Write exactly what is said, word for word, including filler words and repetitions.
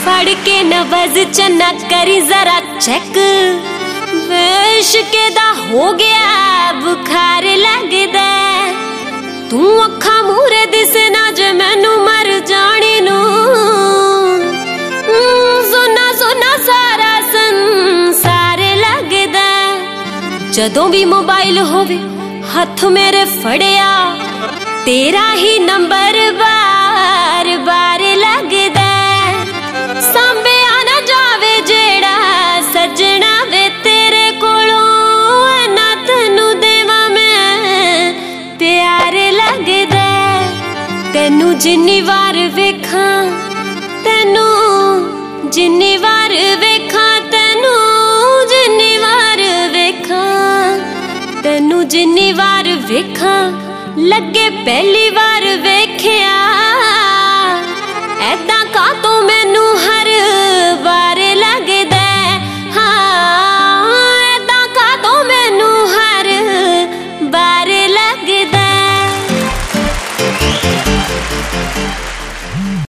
फड़ के नवज चन्ना करी जरा चेक, वेश के दा हो गया बुखार लगदा। तू अखा मूरे दिसना जे मैनू मर जानी नू, सुना सुना सारा संसार लगदा। जदों भी मोबाइल होवे हथ मेरे फड़िया, तेरा ही नंबर बार बार लगदा। सांभिया ना जावे जेड़ा सजना वे तेरे कोलों, ना तैनू देवा मैं प्यार लगदा। तैनू जिन्नी वार वेखां, तैनू जिन्नी वार वेखां, तैनू जिन्नी वार वेखां, तैनू जिन्नी वार वेखां लगे पहली बार वेख्या। ऐदां कातों मैनू हर बार लगदा, हाँ ऐदां कातों मैनू हर बार लगदा।